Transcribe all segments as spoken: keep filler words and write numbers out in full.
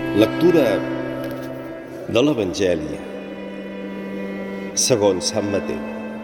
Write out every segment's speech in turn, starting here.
Lectura de l'Evangeli segons Sant Mateu.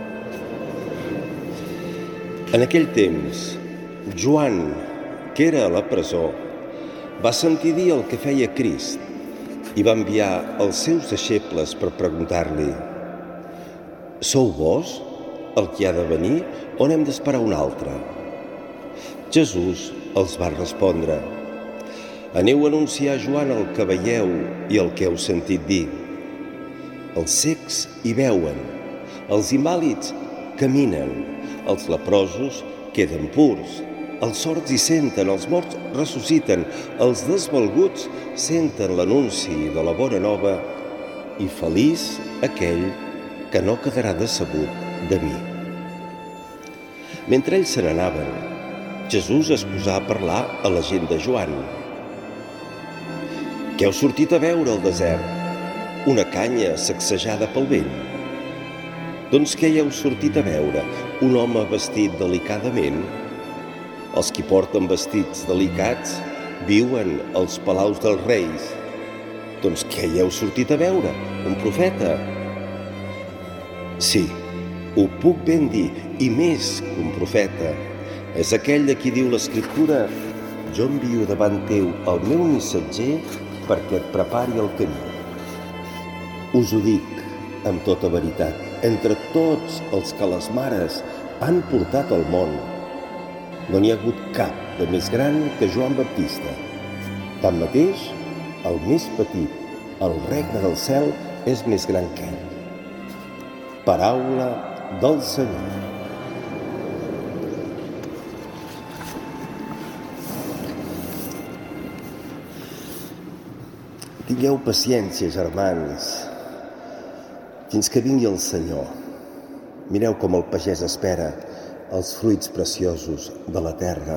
En aquell temps, Joan, que era a la presó, va sentir dir el que feia Crist i va enviar els seus deixebles per preguntar-li: «Sou vós el qui ha de venir o n'hem d'esperar un altre?» Jesús els va respondre: «Aneu a anunciar a Joan el que veieu i el que heu sentit dir. Els cecs hi veuen, els invàlids caminen, els leprosos queden purs, els sords hi senten, els morts ressusciten, els desvalguts senten l'anunci de la bona nova i feliç aquell que no quedarà decebut de mi». Mentre ells se n'anaven, Jesús es posà a parlar a la gent de Joan. «Què heu sortit a veure al desert? Una canya sacsejada pel vent? Doncs què hi heu sortit a veure? Un home vestit delicadament? Els qui porten vestits delicats viuen als palaus dels reis. Doncs què hi heu sortit a veure? Un profeta? Sí, ho puc ben dir, i més que un profeta. És aquell de qui diu l'Escriptura: «Jo envio davant teu el meu missatger perquè et prepari el camí». Us ho dic amb tota veritat, entre tots els que les mares han portat al món, no n'hi ha hagut cap de més gran que Joan Baptista. Tanmateix, el més petit, el regne del cel, és més gran que ell. Paraula del Senyor. Tingueu paciència, germans, fins que vingui el Senyor. Mireu com el pagès espera els fruits preciosos de la terra.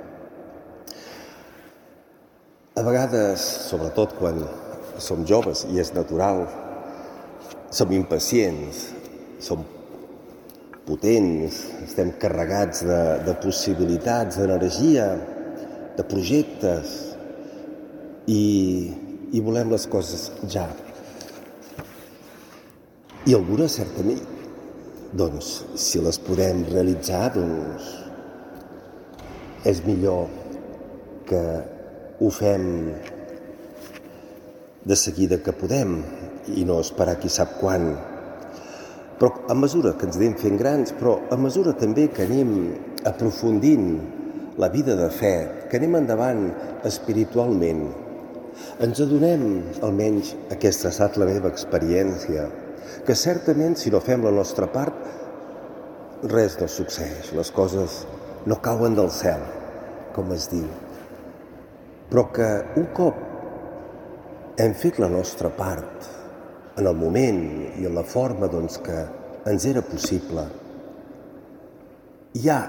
A vegades, sobretot quan som joves, i és natural, som impacients, som potents, estem carregats de, de possibilitats, d'energia, de projectes, i i volem les coses ja. I algunes, certament, doncs, si les podem realitzar, doncs, és millor que ho fem de seguida que podem i no esperar qui sap quan. Però a mesura que ens anem fent grans, però a mesura també que anem aprofundint la vida de fe, que anem endavant espiritualment, ens adonem, almenys aquesta ha estat la meva experiència, que certament si no fem la nostra part, res no succeeix, les coses no cauen del cel, com es diu. Però que un cop hem fet la nostra part, en el moment i en la forma doncs, que ens era possible, hi ha,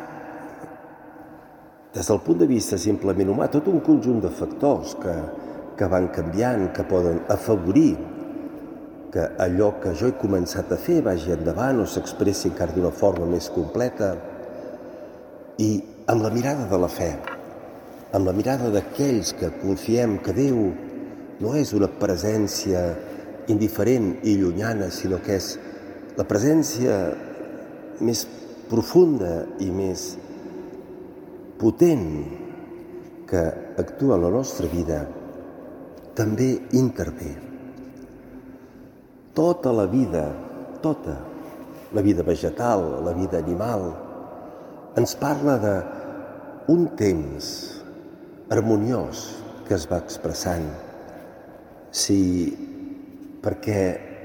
des del punt de vista simplement humà, tot un conjunt de factors que que van canviant, que poden afavorir que allò que jo he començat a fer vagi endavant o s'expressi encara d'una forma més completa. I amb la mirada de la fe, amb la mirada d'aquells que confiem que Déu no és una presència indiferent i llunyana, sinó que és la presència més profunda i més potent que actua en la nostra vida, també intervé. Tota la vida, tota la vida vegetal, la vida animal, ens parla d'un temps harmoniós que es va expressant. Sí, perquè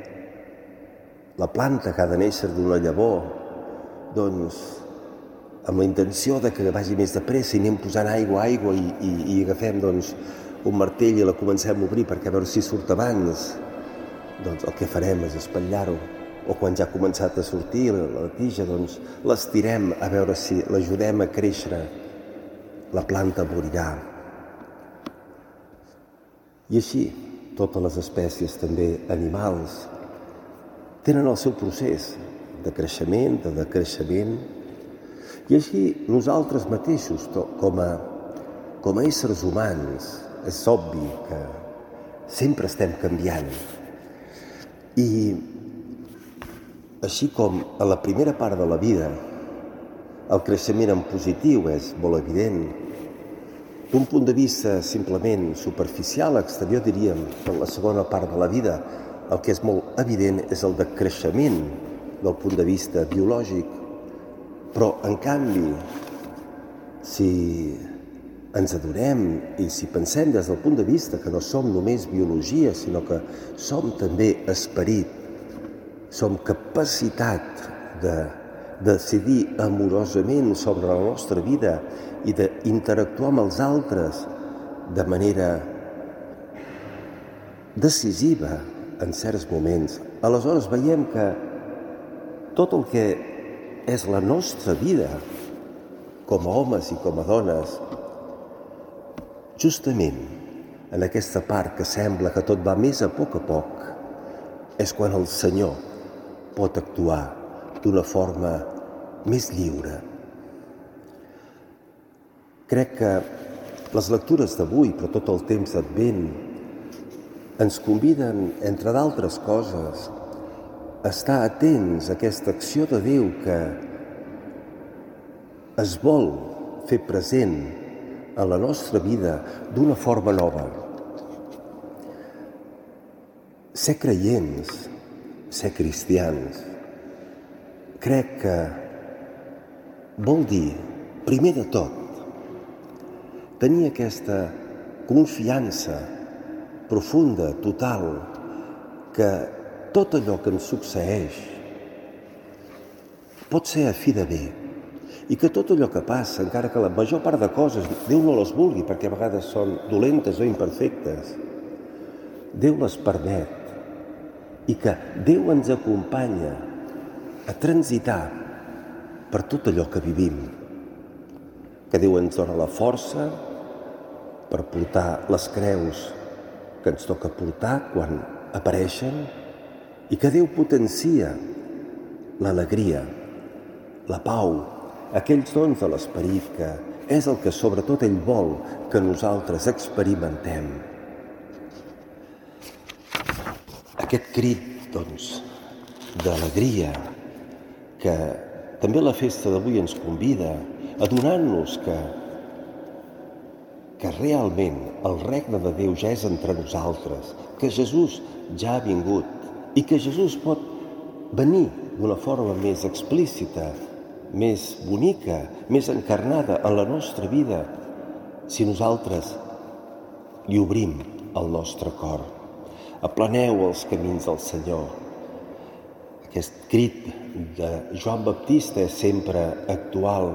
la planta que ha de néixer d'una llavor, doncs, amb la intenció de que vagi més de pressa i anem posant aigua, aigua i, i, i agafem, doncs, un martell i la comencem a obrir perquè a veure si surt abans, doncs el que farem és espatllar-ho. O quan ja ha començat a sortir la tija, doncs l'estirem a veure si l'ajudem a créixer. La planta morirà. I així, totes les espècies, també animals, tenen el seu procés de creixement, de decreixement. I així nosaltres mateixos, com a, com a éssers humans, és obvi que sempre estem canviant. I així com a la primera part de la vida el creixement en positiu és molt evident, d'un punt de vista simplement superficial, exterior, diríem, que en la segona part de la vida el que és molt evident és el decreixement del punt de vista biològic. Però, en canvi, si ens adonem i si pensem des del punt de vista que no som només biologia, sinó que som també esperit, som capacitat de decidir amorosament sobre la nostra vida i d'interactuar amb els altres de manera decisiva en certs moments, aleshores veiem que tot el que és la nostra vida com a homes i com a dones, justament en aquesta part que sembla que tot va més a poc a poc, és quan el Senyor pot actuar d'una forma més lliure. Crec que les lectures d'avui, però tot el temps d'Advent, ens conviden, entre d'altres coses, a estar atents a aquesta acció de Déu que es vol fer present a la nostra vida d'una forma nova. Ser creients, ser cristians, crec que vol dir, primer de tot, tenir aquesta confiança profunda, total, que tot allò que ens succeeix pot ser a fi de bé i que tot allò que passa, encara que la major part de coses Déu no les vulgui, perquè a vegades són dolentes o imperfectes, Déu les permet i que Déu ens acompanya a transitar per tot allò que vivim, que Déu ens dona la força per portar les creus que ens toca portar quan apareixen i que Déu potencia l'alegria, la pau, aquells dons de l'esperit que és el que sobretot ell vol que nosaltres experimentem. Aquest crit, doncs, d'alegria que també la festa d'avui ens convida a donar-nos que, que realment el regne de Déu ja és entre nosaltres, que Jesús ja ha vingut i que Jesús pot venir d'una forma més explícita, més bonica, més encarnada en la nostra vida, si nosaltres li obrim el nostre cor. Aplaneu els camins del Senyor. Aquest crit de Joan Baptista és sempre actual.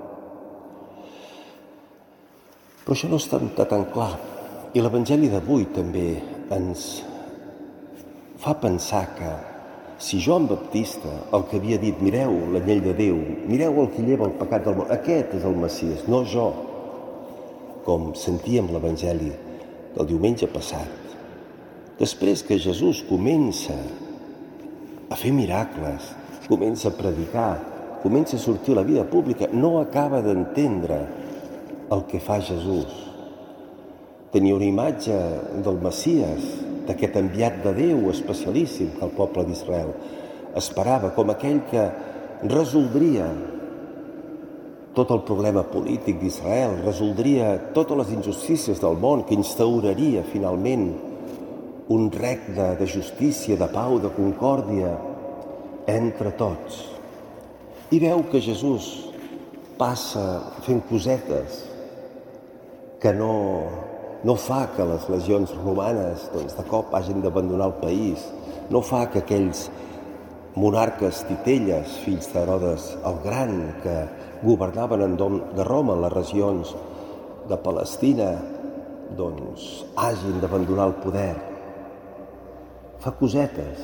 Però això no està tan clar. I l'Evangeli d'avui també ens fa pensar que si Joan Baptista, el que havia dit, mireu l'anyell de Déu, mireu el que lleva el pecat del món, aquest és el Messies, no jo, com sentíem l'Evangeli del diumenge passat. Després que Jesús comença a fer miracles, comença a predicar, comença a sortir a la vida pública, no acaba d'entendre el que fa Jesús. Tenia una imatge del Messies, d'aquest enviat de Déu especialíssim que el poble d'Israel esperava, com aquell que resoldria tot el problema polític d'Israel, resoldria totes les injustícies del món, que instauraria finalment un regne de justícia, de pau, de concòrdia entre tots. I veu que Jesús passa fent cosetes que no, no fa que les legions romanes doncs, de cop hagin d'abandonar el país, no fa que aquells monarques titelles, fills d'Herodes el Gran, que governaven en nom de Roma en les regions de Palestina, doncs hagin d'abandonar el poder. Fa cosetes.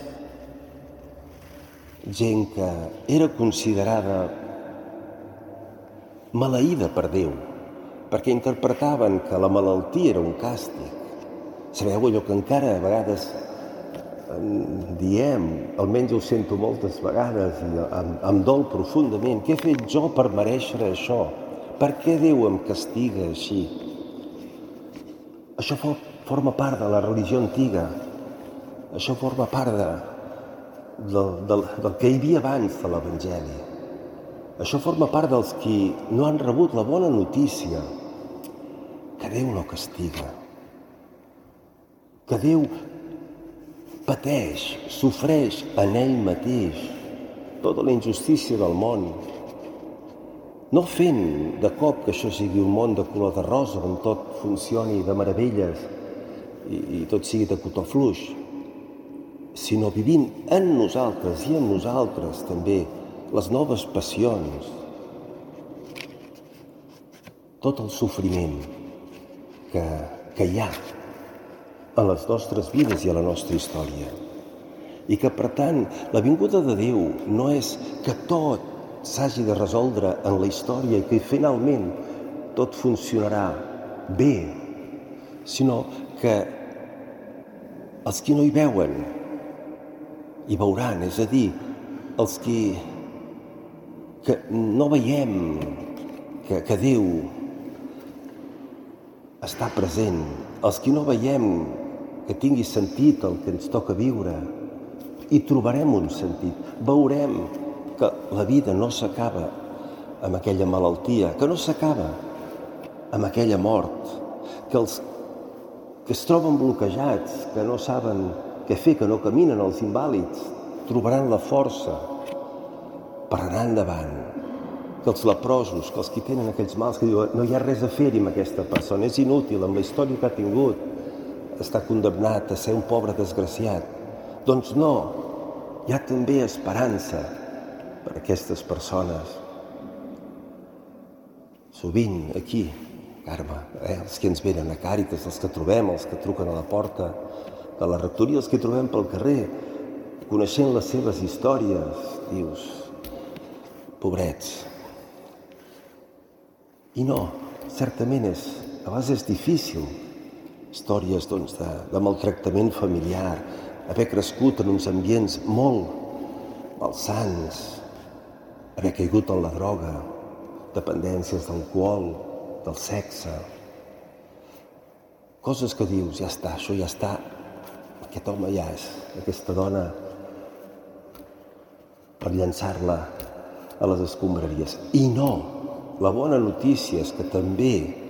Gent que era considerada maleïda per Déu, perquè interpretaven que la malaltia era un càstig. Sabeu allò que encara a vegades diem, almenys ho sento moltes vegades i em, em dol profundament, què he fet jo per mereixer això? Per què Déu em castiga així? Això fa forma part de la religió antiga. Això forma part de, del, del, del que hi havia abans de l'Evangeli. Això forma part dels qui no han rebut la bona notícia que Déu no castiga, que Déu pateix, sofreix en ell mateix tota la injustícia del món, no fent de cop que això sigui un món de color de rosa on tot funcioni de meravelles i, i tot sigui de cotó fluix, sinó vivint en nosaltres i en nosaltres també les noves passions, tot el sofriment que, que hi ha a les nostres vides i a la nostra història. I que, per tant, la vinguda de Déu no és que tot s'hagi de resoldre en la història i que finalment tot funcionarà bé, sinó que els qui no hi veuen hi veuran, és a dir, els qui que no veiem que, que Déu està present, els qui no veiem que tingui sentit el que ens toca viure, hi trobarem un sentit, veurem que la vida no s'acaba amb aquella malaltia, que no s'acaba amb aquella mort, que els que es troben bloquejats, que no saben què fer, que no caminen, els invàlids, trobaran la força per anar endavant, que els leprosos, que els que tenen aquells mals, que diuen no hi ha res a fer-hi amb aquesta persona, és inútil, amb la història que ha tingut, està condemnat a ser un pobre desgraciat. Doncs no, hi ha també esperança per a aquestes persones. Sovint aquí, Carme, eh, els que ens venen a Càritas, els que trobem, els que truquen a la porta de la rectoria, els que trobem pel carrer, coneixent les seves històries, dius, pobrets. I no, certament és, a vegades és difícil, històries doncs, de, de maltractament familiar, haver crescut en uns ambients molt malsans, haver caigut en la droga, dependències d'alcohol, del sexe, coses que dius, ja està, això ja està, aquest home ja és, aquesta dona, per llançar-la a les escombraries. I no, la bona notícia és que també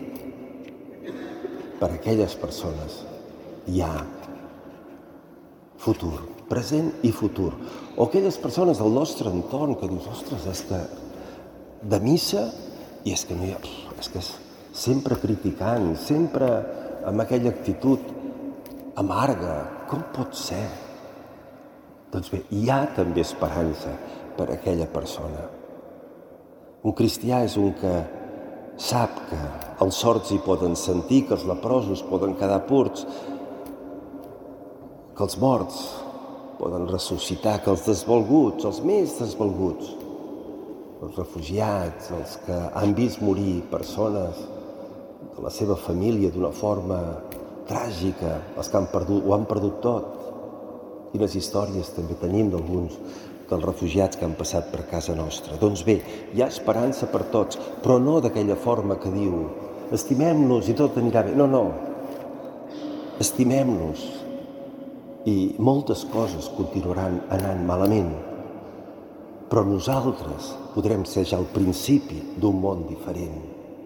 per a aquelles persones hi ha futur, present i futur. O aquelles persones del nostre entorn que dius, ostres, és que de missa, i és que no hi ha, és que és sempre criticant, sempre amb aquella actitud amarga, com pot ser? Doncs bé, hi ha també esperança per a aquella persona. Un cristià és un que sap que els sords hi poden sentir, que els leprosos poden quedar purs, que els morts poden ressuscitar, que els desvalguts, els més desvalguts, els refugiats, els que han vist morir persones de la seva família d'una forma tràgica, els que han perdut, ho han perdut tot. Quines històries també tenim d'alguns dels refugiats que han passat per casa nostra. Doncs bé, hi ha esperança per tots, però no d'aquella forma que diu estimem-nos i tot anirà bé. No, no. Estimem-nos i moltes coses continuaran anant malament, però nosaltres podrem ser ja al principi d'un món diferent.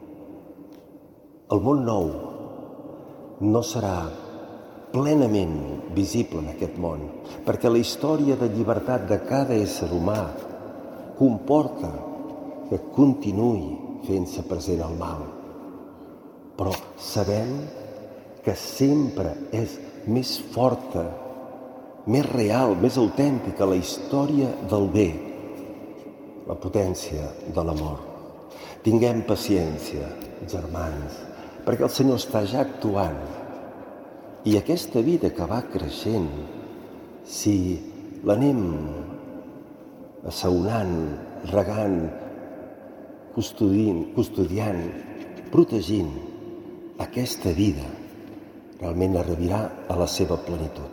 El món nou no serà plenament visible en aquest món, perquè la història de llibertat de cada ésser humà comporta que continuï fent-se present el mal. Però sabem que sempre és més forta, més real, més autèntica la història del bé, la potència de l'amor. Tinguem paciència, germans, perquè el Senyor està ja actuant. I aquesta vida que va creixent, si l'anem assaonant, regant, custodint, custodiant, protegint, aquesta vida realment arribarà a la seva plenitud.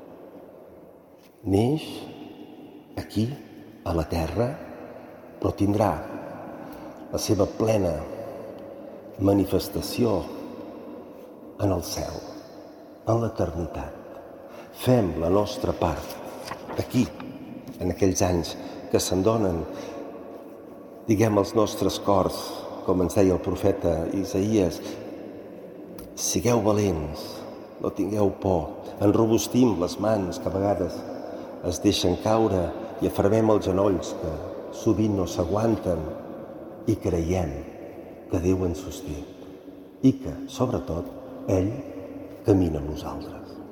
Neix aquí, a la terra, però tindrà la seva plena manifestació en el cel. en l'eternitat. Fem la nostra part, aquí, en aquells anys que se'n donen. Diguem als nostres cors, com ens deia el profeta Isaïes, sigueu valents, no tingueu por, enrobustim les mans que a vegades es deixen caure i afermem els genolls que sovint no s'aguanten i creiem que Déu ens sosté i que, sobretot, ell camina amb nosaltres.